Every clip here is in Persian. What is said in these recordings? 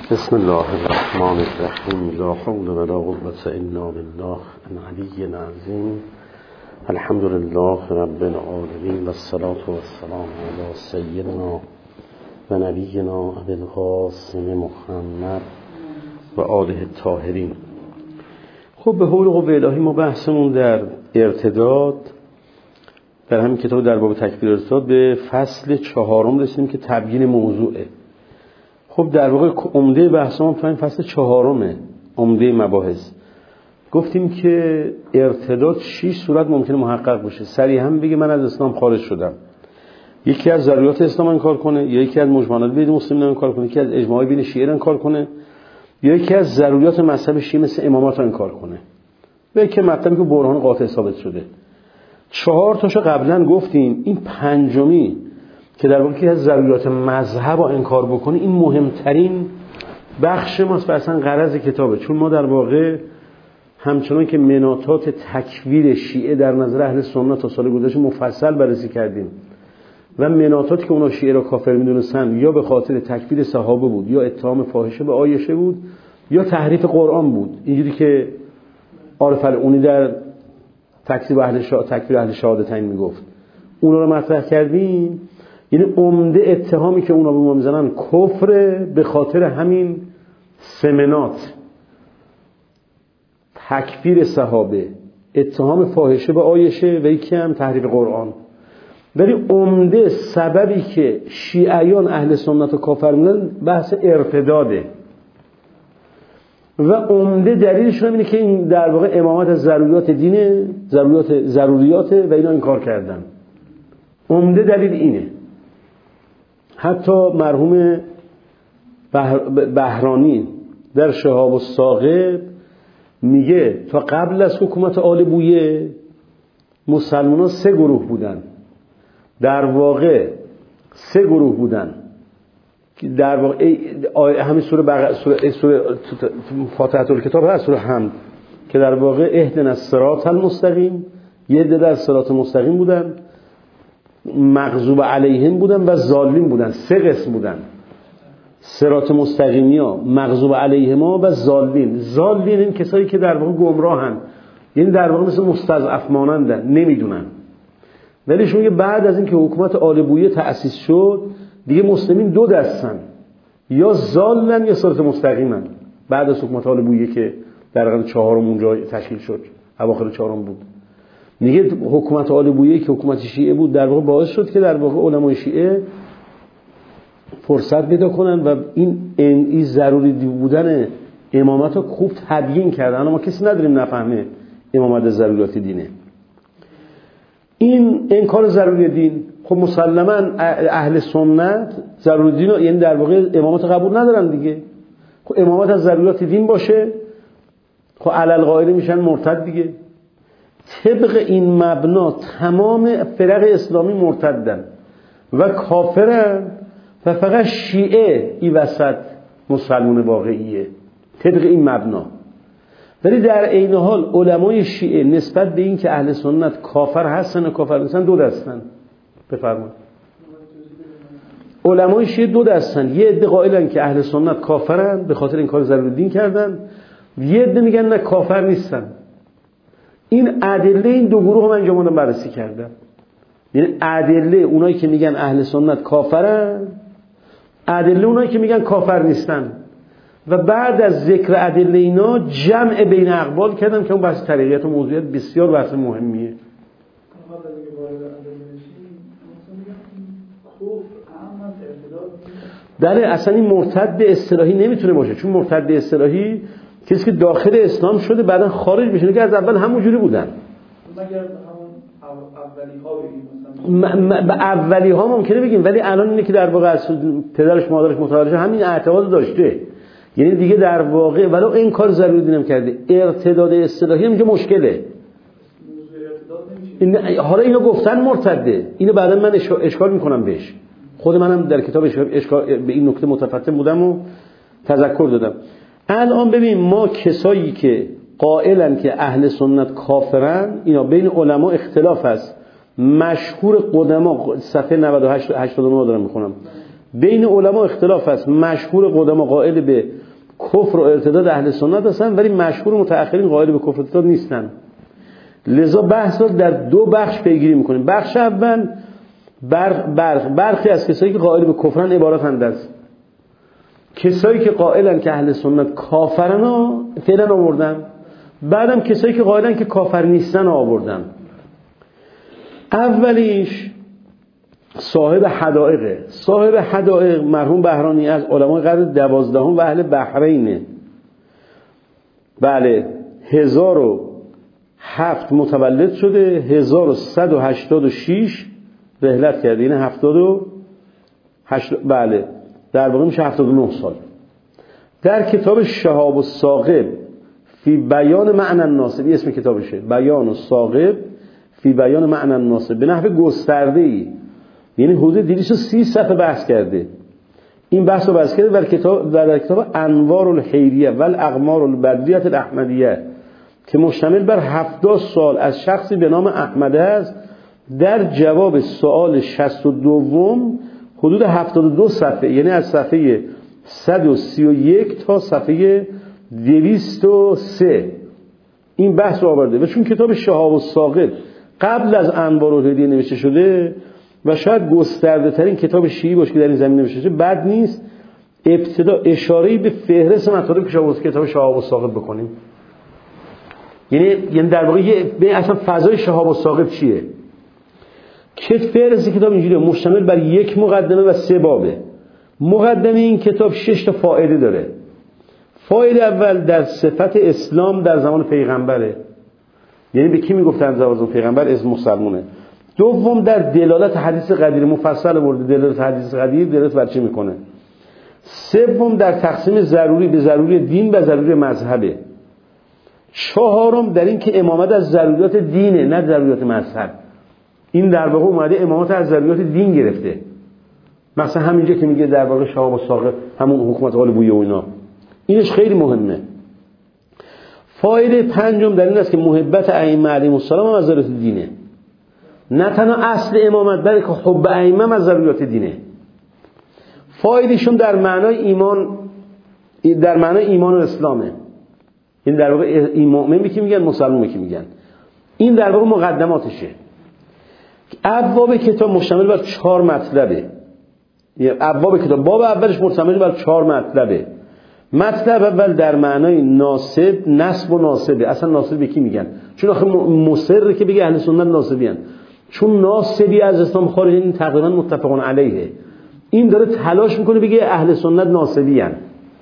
بسم الله الرحمن الرحیم. لا حول ولا قوة الا بالله العلی العظیم. الحمد لله رب العالمین و الصلاة والسلام علی سیدنا و نبینا ابی القاسم محمد و آله الطاهرین. خب به حول قوه الهی ما بحثمون در ارتداد در همین کتاب در باب تکفیر ارتداد به فصل 4 رسیدیم که تبیین موضوعه. خب در واقع عمده بحث ما تو این فصل 4 عمده مباحث گفتیم که ارتداد 6 صورت ممکنه محقق بشه. صریحا بگه من از اسلام خارج شدم، یکی از ضروریات اسلام انکار کنه، یا یکی از مجموعات بین مسلمین انکار کنه، یکی از اجماع بین شیعه انکار کنه، یا یکی از ضروریات مذهب شیعه مثل امامات انکار کنه، و یکی مطلبی که برهان قاطع ثابت شده. 4 تاشو قبلا گفتیم. این پنجمی که در واقع از ضروریات مذهب رو انکار بکنه، این مهمترین بخش ماست و اصلا غرض کتابه، چون ما در واقع همچنان که مناطات تکفیر شیعه در نظر اهل سنت تا سال گذشته مفصل بررسی کردیم و مناطاتی که اونا شیعه را کافر میدونستن یا به خاطر تکفیر صحابه بود، یا اتهام فاحشه به عایشه بود، یا تحریف قرآن بود، اینجوری که عارف العونی در تکفیر اهل شهادتین میگفت، اونا رو مطرح کردیم. یعنی عمده اتهامی که اونا به ما میزنن کفر به خاطر همین سمنات: تکفیر صحابه، اتهام فاحشه به عایشه و یکی هم تحریف قرآن. ولی عمده سببی که شیعیان اهل سنت و کافر میدن بحث ارتداده و عمده دلیلشون اینه که این در واقع امامت از ضروریات دینه، ضروریاته و اینا انکار کردن. عمده دلیل اینه. حتی مرحوم بهرانی در شهاب الثاقب میگه تا قبل از حکومت آل بویه مسلمانان 3 گروه بودن. در واقع 3 گروه بودن. در واقع همین سوره فاتحه الکتاب هست، سوره حمد، که در واقع اهدنا الصراط المستقیم، یه عده در صراط مستقیم بودن، مغضوب علیهم بودن و ضالین بودن. 3 قسم بودن: صراط مستقیمیا، مغضوب علیهما و ضالین. ضالین این کسایی که در واقع گمراهن، یعنی در واقع مثل مستضعف مانندن، نمیدونن. ولی شما بعد از اینکه حکومت آل بویه تأسیس شد دیگه مسلمین 2 دستن، یا ضالن یا صراط مستقیمن. بعد از حکومت آل بویه که در قرن 4 اونجا تشکیل شد، اواخر 4 بود، میگه حکومت آل بویه که حکومت شیعه بود در واقع باعث شد که در واقع علمای شیعه فرصت پیدا کنن و این ضروری بودن امامت رو خوب تبیین کردن. ما کسی نداریم نفهمه امامت ضروریات دینه. این انکار ضروری دین، خب مسلما اهل سنت ضروری دین یعنی در واقع امامت قبول ندارن دیگه. خب امامت از ضروریات دین باشه، خب علل قائل میشن مرتد دیگه. طبق این مبنا تمام فرق اسلامی مرتدن و کافرن و فقط شیعه این وسط مسلمان واقعیه طبق این مبنا. ولی در عین حال علمای شیعه نسبت به این که اهل سنت کافر هستن و کافر نیستن 2 دستن. بفرمایید. علمای شیعه 2 دستن. یه عده قائلن که اهل سنت کافرن به خاطر این کار ضروری دین کردن، یه عده میگن نه کافر نیستن. این ادله این 2 گروه من اینجا بررسی کردم. یعنی ادله اونایی که میگن اهل سنت کافرن، ادله اونایی که میگن کافر نیستن، و بعد از ذکر ادله اینا جمع بین اقوال کردم که اون بحث طریقیت و موضوعیت بسیار بحث مهمیه. در اصلا این مرتد اصطلاحی نمیتونه باشه، چون مرتد اصطلاحی کسی که داخل اسلام شده بعدن خارج بشه، که از اول همون جوری بودن. مگر همون اولی ها ممکنه بگیم، ولی الان اینه که در واقع از پدرش مادرش متولد همین اعتقاد داشته، یعنی دیگه در واقع ولو این کار ضروری دینم کرده. ارتداد اصطلاحی هم که مشکله. حالا اینو گفتن مرتده، اینو بعدا من اشکال میکنم بهش. خود منم در کتاب اشکال به این نکته متفطن بودم و تذکر دادم. الان ببین ما کسایی که قائلن که اهل سنت کافرن، اینا بین علما اختلاف هست. مشهور قدما صفحه 98 89 دارم میخونم، بین علما اختلاف است. مشهور قدما قائل به کفر و ارتداد اهل سنت هستن، ولی مشهور متأخرین قائل به کفر و ارتداد نیستن. لذا بحث رو در دو بخش پیگیری میکنیم. بخش اول برخی از کسایی که قائل به کفرن عبارتند از کسایی که قائلن که اهل سنت کافرن ها فعلا آوردن، بعدم کسایی که قائلن که کافر نیستن آوردن. اولیش صاحب حدائق مرحوم بهرانی از علمای قرن 12 و اهل بحرینه. بله 1007 متولد شده، 1186 رحلت کرده، یعنی 78 بله در واقع میشه 79 سال. در کتاب شهاب الثاقب فی بیان معنی الناسب، اسم کتابشه بیان الثاقب فی بیان معنی الناسب، به نحو گسترده‌ای، یعنی حدود 230 صفحه بحث کرده. این بحث رو بحث کرده در کتاب انوار الحیریه و الاقمار البدریه الاحمدیه که مشتمل بر 70 سال از شخصی به نام احمد است. در جواب سوال 62 حدود 72 صفحه، یعنی از صفحه 131 تا صفحه 203 این بحث رو آورده. و چون کتاب شهاب الثاقب قبل از انوار الحیریه نوشته شده و شاید گسترده ترین کتاب شیعی باشه که در این زمینه نوشته شده، بد نیست ابتدا اشاره‌ای به فهرست مطالب کتاب شهاب الثاقب بکنیم. یعنی در واقع به اصلا فضای شهاب الثاقب چیه؟ فهرست کتاب اینجوریه، مشتمل بر یک مقدمه و 3 بابه. مقدمه این کتاب 6 تا فائده داره. فایده اول در صفت اسلام در زمان پیغمبره، یعنی به کی میگفتن زمان پیغمبر؟ اسم مسلمونه. دوم در دلالت حدیث قدیر، مفصل برده دلالت حدیث قدیر دلالت بر چی میکنه. سوم در تقسیم ضروری به ضروری دین و ضروری مذهبه. چهارم در این که امامت از ضروریات دینه نه ضروریات مذهب. این در واقع اومده امامت از ضروریات دین گرفته. مثلا همینجا که میگه در واقع شهاب الثاقب همون حکومت آل بویه و اینا، اینش خیلی مهمه. فایده پنجم در این است که محبت ائمه علیهم السلام هم از ضروریات دینه، نه تنها اصل امامت بلکه حب ائمه از ضروریات دینه. فایدهشون در معنای ایمان و اسلامه. این در واقع مؤمن که میگن، مسلمان که میگن. این در واقع مقدماتشه. ابواب کتاب مشتمل بر 4 مطلبه. ابواب کتاب باب اولش مشتمل بر 4 مطلبه. مطلب اول در معنای ناسب، نسب و ناسبه. اصلا ناسب به کی میگن؟ چون آخه مصر که بگه اهل سنت ناسبیان، چون ناسبی از اسلام خارج، این تقریبا متفقون علیه. این داره تلاش میکنه بگه اهل سنت ناسبیان.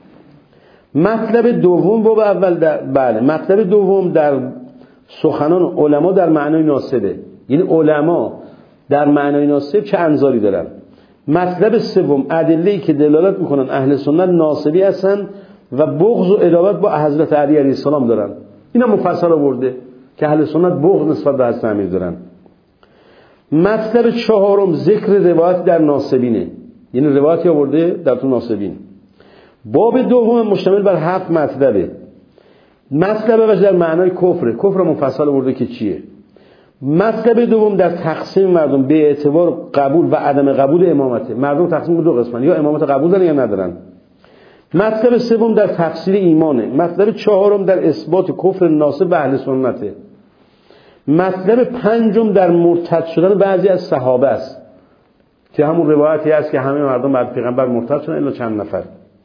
مطلب دوم باب اول مطلب دوم در سخنان علما در معنای ناسبه، یعنی علما در معنای ناسب چه انظاری دارن. مطلب سوم ادله‌ای که دلالت میکنن اهل سنت ناسبی هستن و بغض و عداوت با حضرت علی علیه السلام دارن. اینا مفصل آورده که اهل سنت بغض نسبت به حضرت امیر دارن. مطلب چهارم ذکر روایت در ناسبینه، یعنی روایتی آورده در تو ناسبین. باب دوم مشتمل بر 7 مطلبه. مطلب اول در معنای کفر مفصل آورده که چیه. مطلب دوم در تقسیم مردم به اعتبار قبول و عدم قبول امامته. مردم تقسیم به 2 قسمن، یا امامت قبول دارن یا ندارن. مطلب سوم در تفسیر ایمانه. مطلب چهارم در اثبات کفر ناسب به اهل سنته. مطلب پنجم در مرتد شدن بعضی از صحابه است که همون روایتی است که همه مردم بعد پیغمبر مرتد شدن الا چند نفر.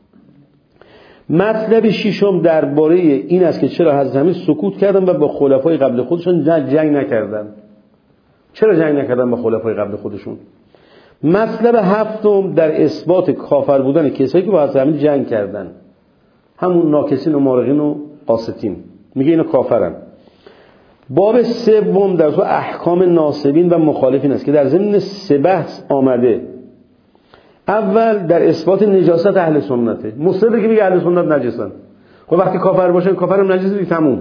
مطلب ششم درباره این است که چرا حضرت امیر سکوت کردن و با خلفای قبل خودشون جنگ نکردن. چرا جنگ نکردن با خلفای قبل خودشون؟ مطلب هفتم در اثبات کافر بودن کسایی که با حضرت امیر جنگ کردن، همون ناکسین و مارقین و قاسطین، میگه اینا کافرن. باب سوم در تو احکام ناسبین و مخالفین است که در ضمن 3 بحث آمده. اول در اثبات نجاست اهل سنته. مصدق که میگه اهل سنت نجسن، خب وقتی کافر باشن کافرم نجس دیگه تموم.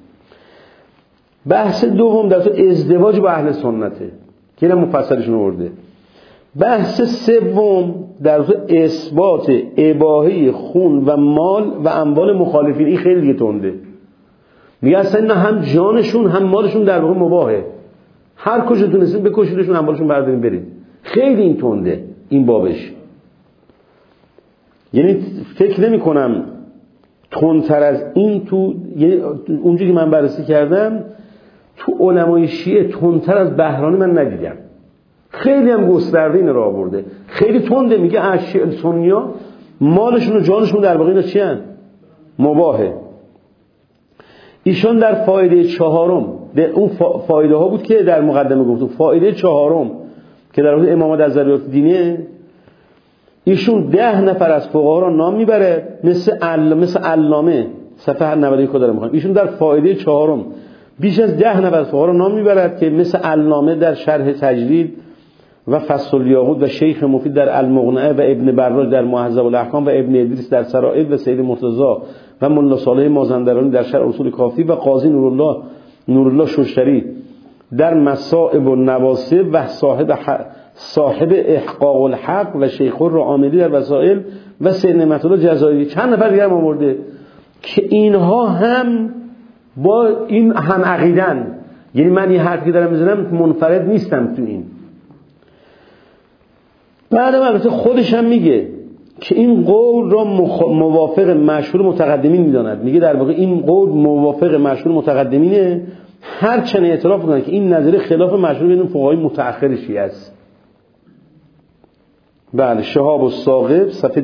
بحث دوم در تو ازدواج با اهل سنته که اینا مفصلشون آورده. بحث سوم در تو اثبات اباحه خون و مال و اموال مخالفین. این خیلی دیگه تنده، میگه اصلا اینا هم جانشون هم مالشون در واقع مباحه، هر کجا تونستین بکشیدشون، اموالشون بردارین برید. خیلی این تنده این بابش. یعنی فکر نمی کنم تندتر از این تو، یعنی اونجایی که من بررسی کردم تو علمای شیعه تندتر از بهرانی من ندیدم. خیلی هم گسترده این را آورده، خیلی تنده. میگه سنیا مالشون و جانشون در واقع اینا چی هن؟ مباهه. ایشان در فایده چهارم، اون فایده ها بود که در مقدمه گفتم، فایده چهارم که در واقع امامت از ضروریات دینه، ایشون 10 نفر از فقها را نام میبره، مثل علامه صفحه 91 داره میخوام. ایشون در فایده چهارم بیش از 10 نفر از فقها را نام میبرد که مثل علامه در شرح تجرید و فصل الیاقوت و شیخ مفید در المغنیه و ابن براج در مهذب الاحکام و ابن ادریس در سرائر و سید مرتضی و ملا صالح مازندرانی در شرح اصول کافی و قاضی نورالله شوشتری در مصائب و نواسب و صاحب احقاق الحق و شیخ الرعاملی در وسائل و سید نعمت الله جزایری. چند نفر دیگه هم آورده که اینها هم با این هم عقیدن. یعنی من این حرفی دارم میزنم منفرد نیستم تو این. بعدم البته خودش هم میگه که این قول را موافق مشهور متقدمین میداند. میگه در واقع این قول موافق مشهور متقدمینه، هرچند اعتراف میکنن که این نظریه خلاف مشهور بین فقهای متأخر شیعه است. بله، شهاب الثاقب صفحه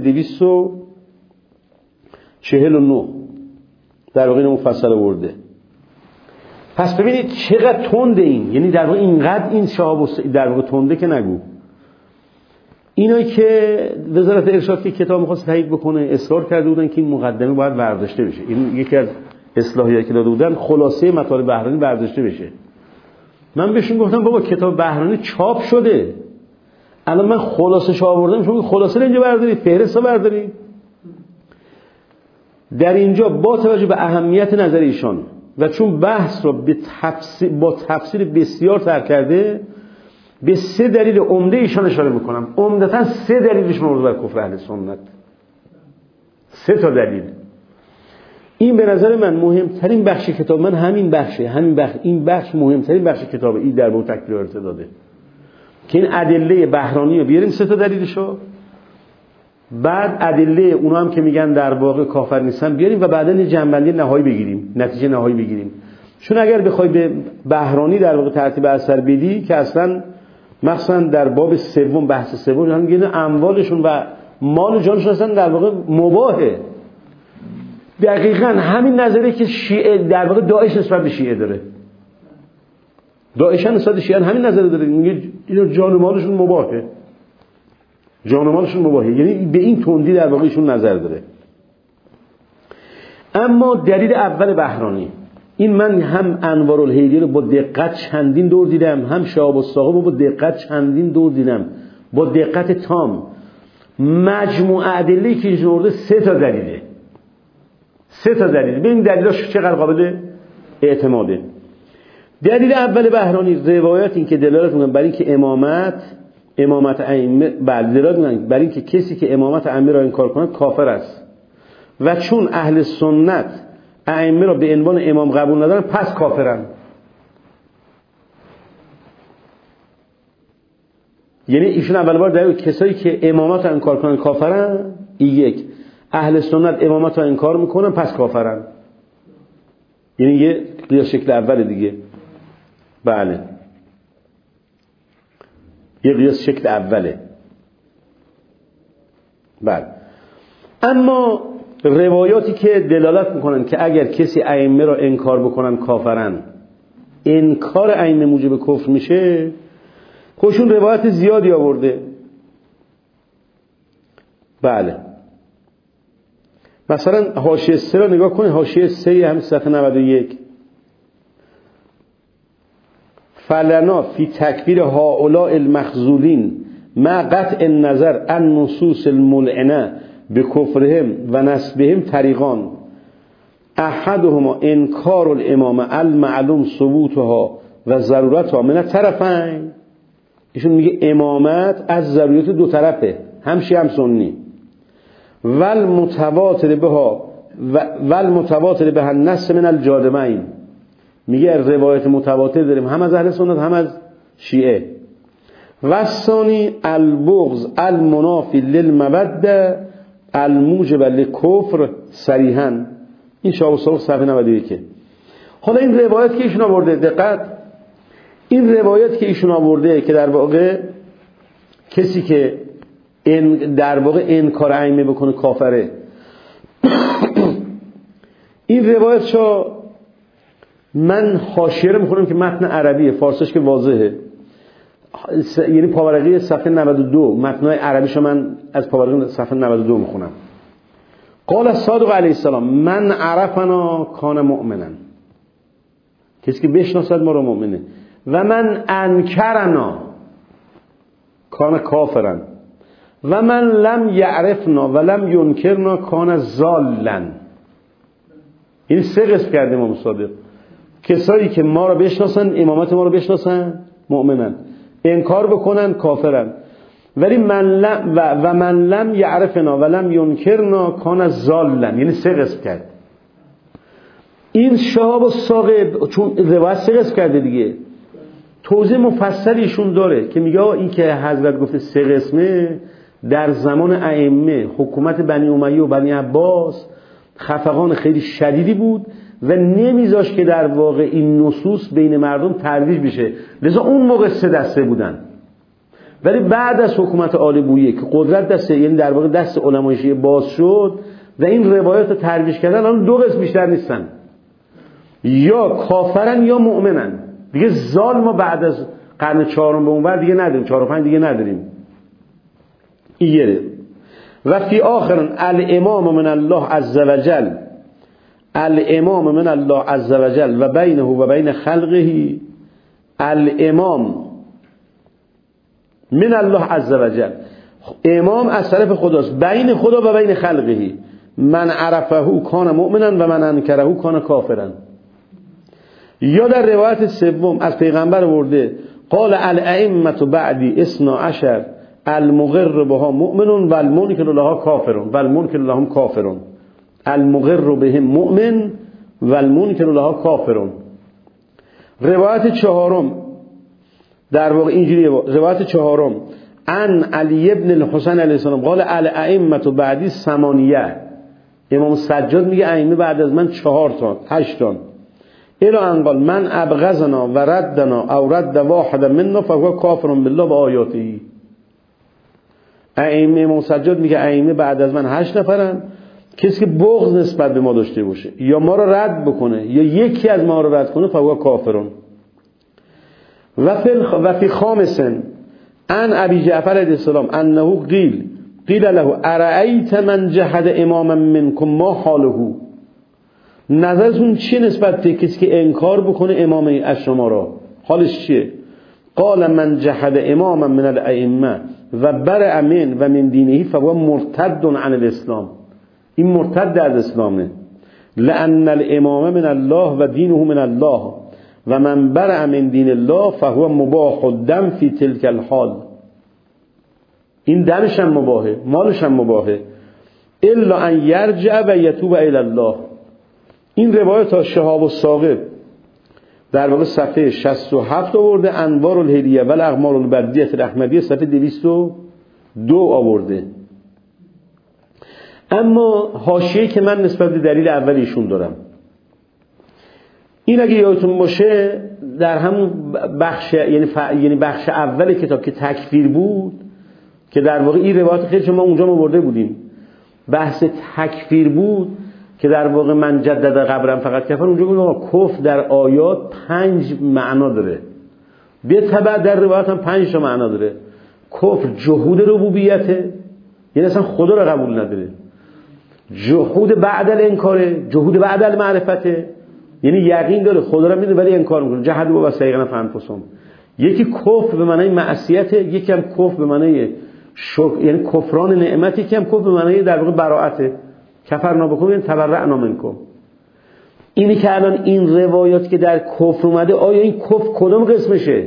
249 در واقع اینو مفصل آورده. پس ببینید چقدر تنده این، یعنی در واقع اینقدر این شهاب در واقع تنده که نگو. اینایی که وزارت ارشاد که کتاب می‌خواست تایید بکنه اصرار کرده بودن که این مقدمه باید برداشته بشه. این یکی از اصلاحیاتی که داده بودن، خلاصه مطالب بهرانی برداشته بشه. من بهشون گفتم بابا کتاب بهرانی چاپ شده، الان من خلاصه‌شو آوردم، شما خلاصه رو اینجا بردارید، فهرست رو بردارید. در اینجا با توجه به اهمیت نظر ایشان و چون بحث رو با تفسیر بسیار تر کرده، به 3 دلیل عمده ایشان اشاره میکنم. عمدتاً 3 دلیلش مربوط بر کفر اهل سنت. 3 تا دلیل. این به نظر من مهمترین بخش کتاب من همین بخشه. این بخش مهمترین بخش کتابه. این در باب تکفیر و ارتداده که این ادله بهرانی رو بیاریم 3 تا دلیلشو، بعد ادله اونا هم که میگن در واقع کافر نیستن بیاریم و بعداً یه جنبندی نهایی بگیریم، نتیجه نهایی بگیریم. چون اگر بخوای به بهرانی در واقع ترتیب اثر بدی که اصلا مثلا در باب سوم، بحث سوم، هم میگن اموالشون و مال جانشون اصلا در واقع مباهه. دقیقاً همین نظریه که شیعه در واقع داعش نسبت به شیعه داره. داعش نسبت به شیعه همین نظریه داره، میگه اینا جان و مالشون مباهه. جان و مالشون مباهه، یعنی به این تندی در واقع ایشون نظر داره. اما دلیل اول بهرانی، این من هم انوارالحیدری رو با دقت چندین دور دیدم، هم شهاب الثاقب رو با دقت چندین دور دیدم، با دقت تام. مجموع ادله‌ای که ایشون آورده 3 تا دلیله. 3 تا دلیل. ببین دلیلاش چقدر قابل اعتماده. دلیل اول بهرانی روایت این که دلالت می‌کنه بر این که امامت ائمه بر این که کسی که امامت ائمه را انکار کند کافر است و چون اهل سنت ائمه را به عنوان امام قبول ندارن پس کافرن. یعنی ایشون اول بار در کسایی که امامت را انکار کنن کافرن. یک، اهل سنت امامت را انکار میکنن پس کافرن. یعنی یه قیاس شکل اول دیگه. بله، یه قیاس شکل اوله. بله. اما روایاتی که دلالت میکنن که اگر کسی ائمه را انکار بکنن کافرن، انکار ائمه موجب کفر میشه، خودشون روایت زیادی آورده. بله، مثلا حاشیه 3 رو نگاه کنید. حاشیه 3 همین صفحه 91. فلنا فی تکفیر هؤلاء المخذولین مع قطع النظر عن نصوص الملعنه بکفرهم و نسبهم طریقان، احدهما انکار الامامه المعلوم ثبوتها و ضرورتها من الطرفین. ایشون میگه امامت از ضروریات دو طرفه، هم شیعه هم سنی. والمتواتر بها النص من الجانبین. میگه روایت متواتر داریم هم از اهل سنت هم از شیعه. و ثانی البغض المنافی للموده الموجب للکفر صریحا. این شهاب الصاغ صفحه 91. حالا این روایت که ایشون آورده، دقت، این روایت که ایشون آورده که در واقع کسی که در واقع انکار ائمه بکنه کافره، این روایت شو من حاشیه رو میخونم که متن عربیه، فارسیش که واضحه، یعنی پاورقی صفحه 92، متنای عربیشو من از پاورقی صفحه 92 میخونم. قال الصادق علیه السلام من عرفنا کان مؤمنا، کسی که بشناسد ما رو مؤمنه، و من انکرنا کان کافرا، و من لم یعرفنا و لم ینکرنا کان ضالا. این سه قسم کردیم امام صادق. کسایی که ما رو بشناسن، امامت ما رو بشناسن، مؤمنن، انکار بکنن، کافرن. ولی من لم یعرفنا و لم ینکرنا کان ضالا، یعنی سه قسم کرد. این شهاب الصاغ چون روایت سه قسم کرده دیگه، توضیح مفصلیشون داره که میگه این که حضرت گفته سه قسمه، در زمان ائمه حکومت بنی امیه و بنی عباس خفقان خیلی شدیدی بود و نمیذاش که در واقع این نصوص بین مردم ترویج بشه، لذا اون موقع سه دسته بودن. ولی بعد از حکومت آل بویه که قدرت دسته، یعنی در واقع دست علمای شیعه باز شد و این روایات رو ترویج کردن، الان دو قسم بیشتر نیستن، یا کافرن یا مؤمنن دیگه. ضال ما بعد از قرن چهارم به اونور دیگه نداریم، 4 و 5 دیگه نداریم. ایره و فی آخرن الامام من الله عز وجل، الامام من الله عز وجل و بینه و بین خلقه، الامام من الله عز وجل، امام از طرف خداست، بین خدا و بین خلقه، من عرفه کان مؤمنا و من انکره کان کافرا. یا در روایت سوم از پیغمبر ورده قال الائمه بعدی 12 المقر بها مؤمن و المنکر لها کافر و المنکر لهم کافر، المقر بهم مؤمن و المنکر لها کافر. روایت چهارم در واقع اینجوریه، روایت چهارم عن علی ابن الحسین علیه السلام قال الائمه بعدی 8. امام سجاد میگه ائمه بعد از من 4 تا 8 تا. الی ان قال من ابغضنا و ردنا او رد واحد منا فهو کافر بالله و آیاته. ائمه امام سجاد میگه ائمه بعد از من 8 نفرن، کسی که بغض نسبت به ما داشته باشه یا ما رو رد بکنه یا یکی از ما رو رد کنه فهو کافرون. و فی خامسن ان ابی جعفر علیه السلام انه قیل له ارأیت من جحد اماما منکم ما حاله، نظرتون چیه نسبت به کسی که انکار بکنه امام از شما را، حالش چیه؟ قال من جحد اماما من الائمه و برع من و من دینه فهو مرتد عن الاسلام، این مرتد از اسلامه. لان الامامه من الله و دینه من الله و من برع من دین الله فهو مباح الدم فی تلک الحال، این دمش هم مباحه، مالش هم مباحه، الا ان یرجع و یتوب الی الله. این روایت ها شهاب الصاغ در واقع صفحه 67 آورده، انوار الهدیه و الاقمار البدیه الاحمدیه صفحه 202 آورده. اما حاشیه‌ای که من نسبت به دلیل اول ایشون دارم، این اگه یادتون باشه در همون بخش یعنی بخش اول کتاب که تکفیر بود، که در واقع این روایت خیلی ما اونجا آورده بودیم، بحث تکفیر بود که در واقع من جدد قبرم فقط کفر، اونجا گفتم کفر در آیات 5 معنا داره، به تبع در روایت هم 5 تا معنا داره. کفر جهود ربوبیته، یعنی اصلا خدا رو قبول نداره، جهود بعد الانکاره، جهود بعد المعرفته، یعنی یقین داره خدا رو میدونه ولی انکار میکنه، جحدوا و استیقنوا فانفسهم. یکی کفر به معنای معصیت، یکی هم کفر به معنای شرک، یعنی کفران نعمت، یکی هم کفر به معنای در واقع براءت، کفرنا بکم یعنی تبرأنا منکم. اینی که الان این روایات که در کفر اومده، آیا این کفر کدام قسمشه؟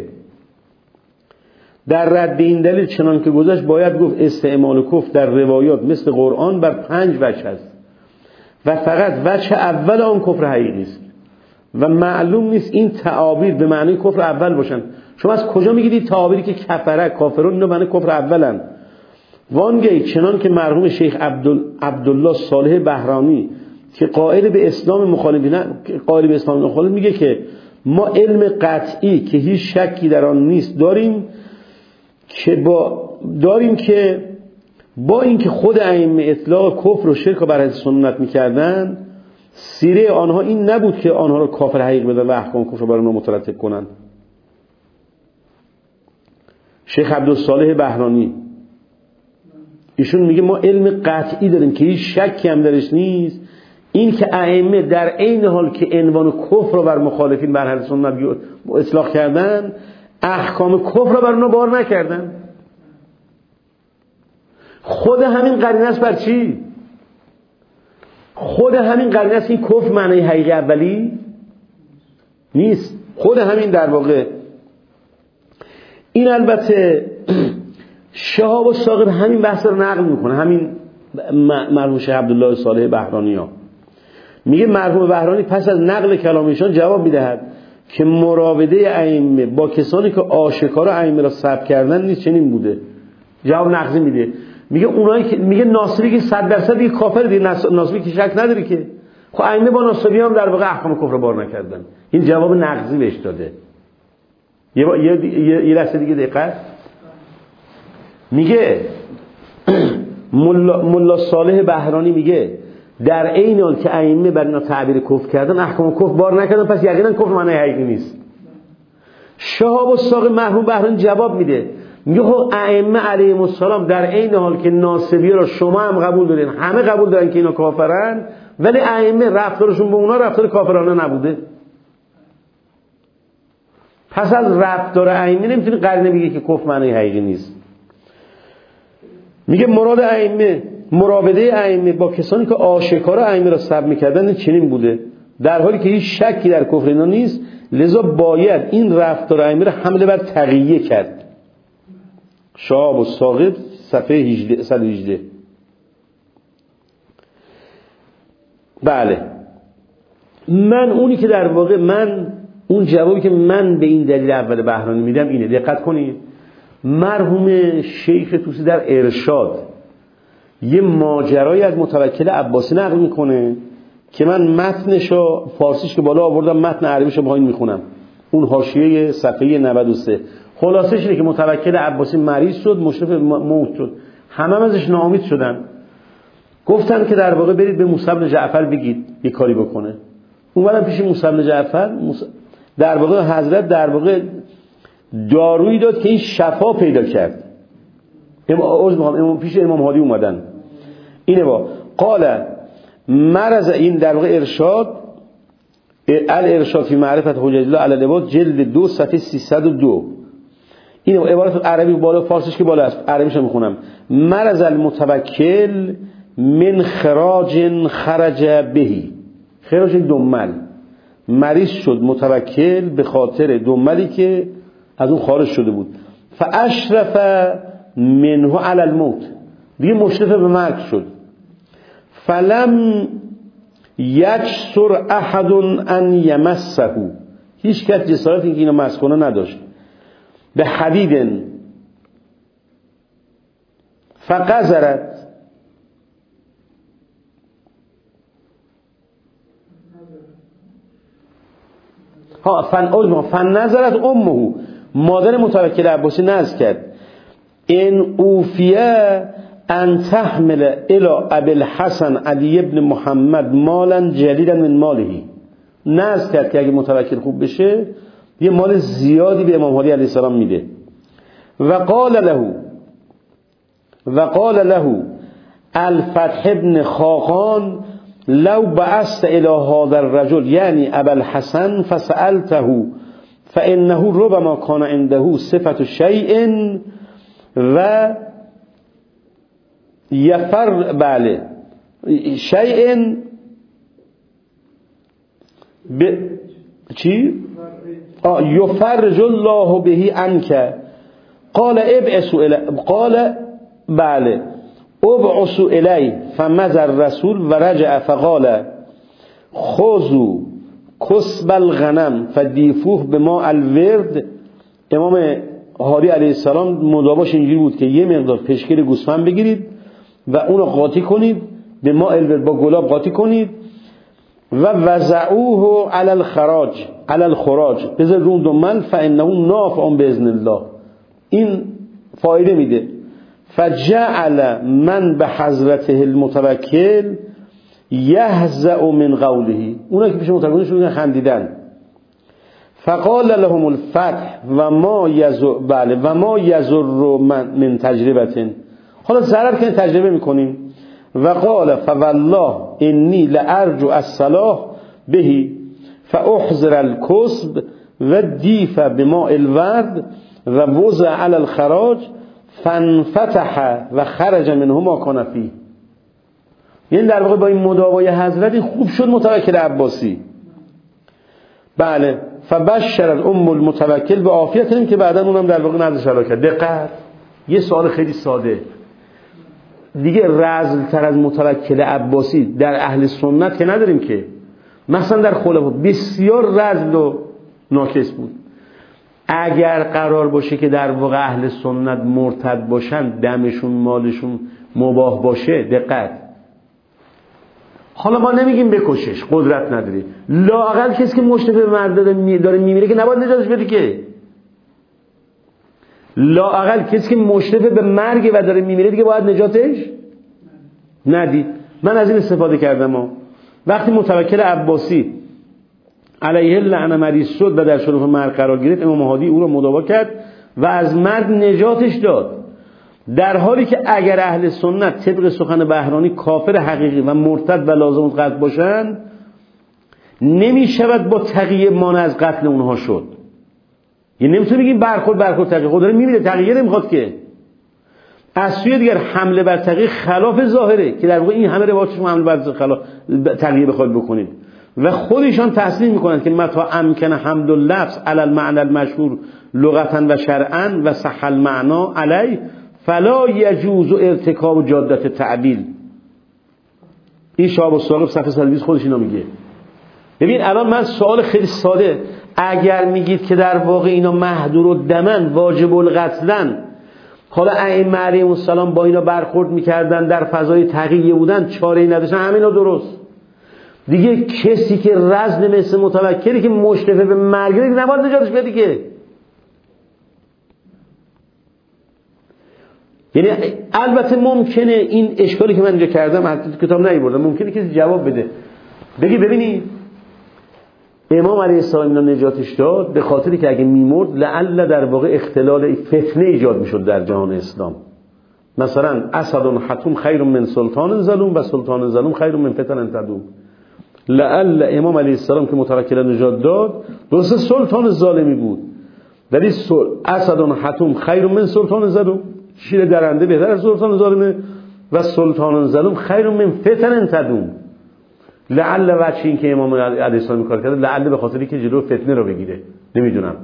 در رد این دلیل چنان که گذاشت باید گفت استعمال کفر در روایات مثل قرآن بر 5 وجه است و فقط وجه اول آن کفر حقیقی است و معلوم نیست این تعابیر به معنی کفر اول باشن. شما از کجا میگید این تعابیری که کفره، کافرون اینا معنی کفر اولن؟ وانگهی چنان که مرحوم شیخ عبدالله صالح بهرانی که قائل به اسلام مخالف میگه که ما علم قطعی که هیچ شکی در آن نیست داریم که با اینکه خود ائمه اطلاق کفر و شرک و بر سنت میکردن، سیره آنها این نبود که آنها را کافر حقیقی بدن و احکام کفر بر آنها مترتب کنند. شیخ عبدالصالح بهرانی ایشون میگه ما علم قطعی داریم که هیچ شکی هم درش نیست، این که ائمه در عین حال که عنوان کفر را بر مخالفین بر اهل سنت اطلاق کردن، احکام کفر را بر اونها بار نکردن. خود همین قرینه است بر چی؟ خود همین قرینه است این کفر معنی حقیقی اولی نیست. خود همین در واقع این البته شهاب الثاقب همین بحث رو نقل میکنه، همین مرحوم شیخ عبدالله صالح بهرانی ها میگه مرحوم بهرانی پس از نقل کلامشان جواب میدهد که مراوده ائمه با کسانی که آشکارا ائمه را سب کردن نیست چنین بوده. جواب نقضی میده، میگه اونایی که میگه ناصری که 100% دیگه کافر دیگه، ناصری که شک نداری که خب ائمه با ناصری هم در واقع احکام کفر بار نکردن. این جواب نقضی بهش داده. یه لحظه دیگه دقت، میگه ملا صالح بهرانی میگه در عین حال که ائمه بر اینا تعبیر کفر کردن احکام کفر بار نکردن، پس یقینا کفر معنی حقیقی نیست. شهاب الثاقب مرحوم بهرانی جواب میده، میگه خب ائمه علیهم السلام در عین حال که ناصبی را شما هم قبول دارین، همه قبول دارن که اینا کافرن، ولی ائمه رفتارشون به اونا رفتار کافرانه نبوده. پس از رفتار ائمه نمیتونی قرینه بگی که کفر معنی حقیقی نیست. میگه مراد ائمه، مراوده ائمه با کسانی که آشکارا ائمه را سب میکردن چنین بوده، در حالی که هیچ شکی در کفر اینا نیست، لذا باید این رفتار ائمه را حمله بر تقیه کرد. شهاب الثاقب صفحه 118. بله، من اونی که در واقع اون جوابی که من به این دلیل اول بهرانی میدم اینه. دقت کنید، مرحوم شیخ طوسی در ارشاد یه ماجرایی از متوکل عباسی نقل میکنه که من متنشو فارسیش که بالا آوردم، متن عربیشو با این میخونم، اون حاشیه صفحه 93. خلاصش اینه که متوکل عباسی مریض شد، مشرف موت شد، همه ازش ناامید شدن، گفتن که در واقع برید به موسی بن جعفر بگید یه کاری بکنه. اومدن پیش موسی بن جعفر، در واقع حضرت در واقع دارویی داد که این شفا پیدا کرد. پیش امام هادی اومدن، اینه با قال مرض، این در واقع ارشاد الارشاد فی معرفت حجج الله علی العباد جلد 2 صفحه 302. این عبارت عربی بالا، فارسیش که بالا است، عربیش میخونم. مرض المتوکل من خراج خرج بهی، خراج دمل، مریض شد متوکل به خاطر دملی که از اون خارج شده بود. فاشرف منه علی الموت، دیگه مشرف به مرگ شد. فلم یجسر احد ان یمسه، هیچ کس جسارت اینکه اینو مس کنه نداشت. به حدید فقذرت، فنظرت امه، مادر متوکل عباسی نذر کرد، ان اوفیه ان تحمل الى ابی الحسن علی ابن محمد مالا جلیلا من مالهی، نذر کرد که اگه متوکل خوب بشه یه مال زیادی به امام هادی علیه السلام میده. و قال له الفتح ابن خاقان لو بعثت الى هذا الرجل یعنی ابا الحسن فسألته فانه ربما كان عنده صفة شيء و یفر، بله، شیء چی؟ یفرج الله به عنک. قال ابعثوا الی، قال بله ابعثوا الی، فمضى الرسول و رجع فقال خذوا کسب الغنم فدیفوه بما الورد. امام هادی علیه السلام مداواش اینجوری بود که یه مقدار پشکل گوسفند بگیرید و اون رو قاطی کنید به ماء با گلاب قاطی کنید و وضعوه علی الخراج بذار رو دمل فانه نافع باذن الله، این فایده میده. فجعل من به حضرته المتوکل یهزأ من قوله، اونا که پیش متوکل شدن خندیدن. فقال لهم الفتح و ما یزر من تجربه، حالا ضرر کنید تجربه میکنیم. و قال فوالله انی لارجو الصلاح به فاحضر الكسب و دیف بماء الورد و وضع علی الخراج فانفتح و خرج منه ما کان فیه. یعنی در واقع با این مداوای حضرت خوب شد متوکل عباسی. بله فبشر الام المتوکل به عافیت، که بعدا اونم در واقع نزد شرا کرد. دقت، یه سوال خیلی ساده دیگه، رذل تر از متوکل عباسی در اهل سنت که نداریم که. مثلا در خلفا بسیار رذل و ناکس بود. اگر قرار باشه که در واقع اهل سنت مرتد باشن، دمشون مالشون مباح باشه، دقت، حالا ما نمیگیم بکشش، قدرت نداری، لااقل کسی که مشرف به مرد داره میمیره که نباید نجاتش بدی که. لااقل کسی که مشرف به مرگ و داره میمیره دیگه باید نجاتش ندی. من از این استفاده کردم. وقتی متوکل عباسی علیه اللعنه مریض شد و در شرف مرگ قرار گرفت، امام هادی او را مداوا کرد و از مرگ نجاتش داد، در حالی که اگر اهل سنت طبق سخن بهرانی کافر حقیقی و مرتد و لازم القتل باشند، نمی شود با تقیه مانع از قتل اونها شد. یعنی نمیتونه بگیم برخورد تقیه، خود داره میمیره، تقیه نمیخواد که. از سوی دیگر حمله بر تقیه خلاف ظاهره که در واقع این همه روایتش حمله بر تقیه بخواد بکنید و خودشان تسلیم میکنند که متى امکن حمل اللفظ علی المعنى المشهور لغتا و شرعا و صح المعنى علی فلا یجوز ارتکاب جادت تعبیل. این شهاب الثاقب صفحه 120 خودش اینا میگه. ببین الان من سوال خیلی ساده، اگر میگید که در واقع اینا محظور الدمن واجب القتلن، حالا ائمه علیهم السلام با اینا برخورد میکردن، در فضای تقیه بودن، چاره‌ای نداشتن، همینا درست دیگه. کسی که رزم مثل متوکلی که مشرف به مرگ نباید نجاتش بدی که. یعنی البته ممکنه این اشکالی که من اینجا کردم حتی کتاب نیاوردم، ممکنه کسی جواب بده بگی ببینید امام علیه السلام اینا نجاتش داد به خاطری که اگه میمرد لعل در واقع اختلال فتنه ایجاد میشد در جهان اسلام. مثلا اسد حتوم خیر من سلطان ظلوم و سلطان ظلوم خیر من فتن تدوم. لعل امام علیه السلام که متوکل نجات داد درست سلطان ظالمی بود، ولی اسد حتوم خیر من سلطان ظلوم، شیر درنده بهتر از سلطان ظالمه، و سلطان ظلوم خیر من فتن تدوم. لعل وجه این که امام علیه السلام کار کرده لعل به خاطری که جلو فتنه رو بگیره، نمیدونم.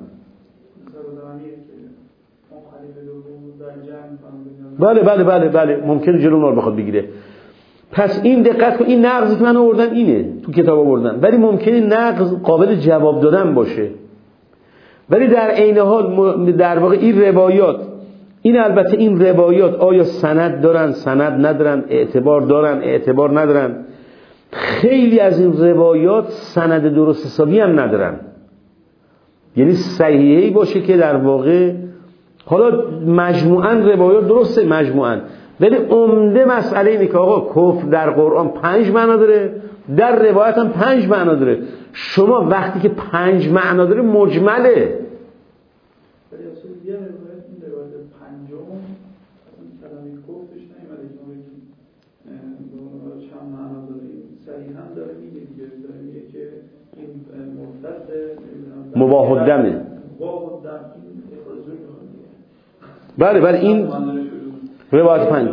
بله ممکنه جلو اون رو بخواد بگیره. پس این دقت کن، این نقضی که من آوردم اینه تو کتاب آوردم، ولی ممکنه نقض قابل جواب دادن باشه. ولی در عین حال در واقع این روایات، این البته این روایات آیا سند دارن، سند ندارن، اعتبار دارن، اعتبار ندارن. خیلی از این روایات سند درست حسابی هم ندارن، یعنی صحیحی باشه که در واقع حالا مجموعاً روایات درسته مجموعاً، ولی عمده مسئله اینه که آقا کفر در قرآن 5 معنا داره، در روایت هم 5 معنا داره. شما وقتی که 5 معنا داره مجمله. مباح الدمه. بله این روایت 5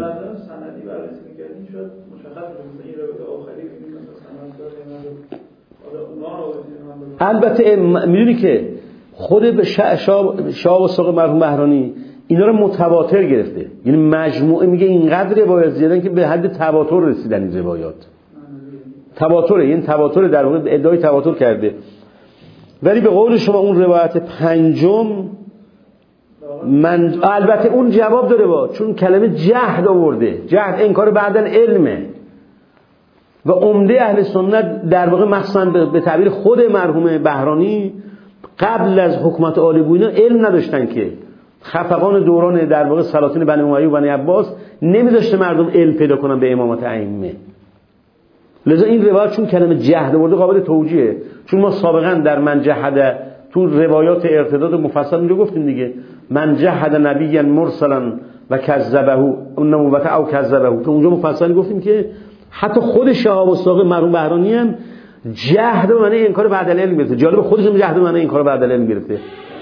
البته میدونی که خود شهاب الثاقب مرحوم بهرانی اینا رو متواتر گرفته، یعنی مجموعه میگه اینقدر روایت زیادن که به حد تواتر رسیدن این روایات. تواتره، یعنی تواتر در واقع ادعای تواتر کرده. ولی به قول شما اون روایت 5 من البته اون جواب داره با، چون کلمه جهد آورده. جهد انکار بعد العلمه و عمده اهل سنت در واقع مخصوصا به تعبیر خود مرحوم بهرانی قبل از حکومت آل بوینا علم نداشتن که خفقان دوران در واقع سلاطین بنی امیه و بنی عباس نمیذاشته مردم علم پیدا کنن به امامت ائمه. لذا این روایت چون کلمه جهد آورده قابل توجیهه، چون ما سابقا در من جهد تو روایات ارتداد مفصل اونجا گفتیم دیگه، من جهد نبیا مرسلا و کذبه النبوت او کذبه، تو اونجا مفصل گفتیم که حتی خود شهاب الساقی مرحوم بهرانی هم جهد و معنی انکار بعد العلم گرفته. جالب خودشون جهد و معنی انکار بعد العلم گرفته.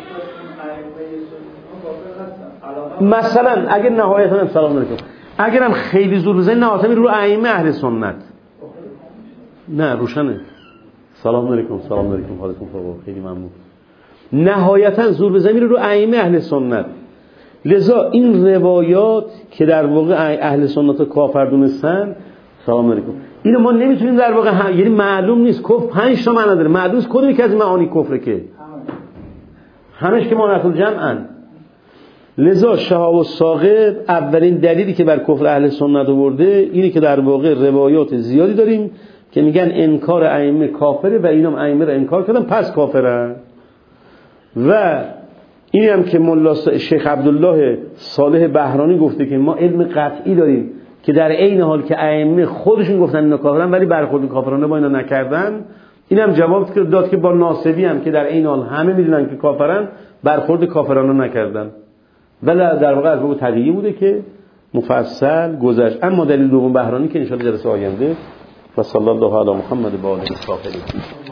مثلا اگر نهایتا سلام علیکم اگرم خیلی زور بزنید نهایتا رو ائمه اهل سنت نه روشنه. سلام علیکم سلام علیکم حالتون خوبه خیلی ممنون. نهایتا زور بزنید رو ائمه اهل سنت. لذا این روایات که در واقع اهل سنت کافر دونستن سلام علیکم اینو ما نمیتونیم در واقع یعنی معلوم نیست کفر 5 تا معنی داره، معلوم نیست کدومی که از این معانی کفره که همش که مانعت الجمعن. لذا شهاب الساقی اولین دلیلی که بر کفر اهل سنت آورده اینه که در واقع روایات زیادی داریم که میگن انکار ائمه کافره و اینم ائمه رو انکار کردن پس کافرن. و اینی هم که مولا شیخ عبدالله صالح بهرانی گفته که ما علم قطعی داریم که در عین حال که ائمه خودشون گفتن اینا کافرن ولی برخورد کافرانه با اینا نکردن. اینم جواب داد که با ناصبی هم که در عین حال همه میدونن که کافرن برخورد کافرانه نکردن، ولی در واقع از باب تقیی بوده که مفصل گذشت. اما دلیل دوم بهرانی که ان شاء الله جلسه آینده و صلی الله علی محمد و آله الطاهرین.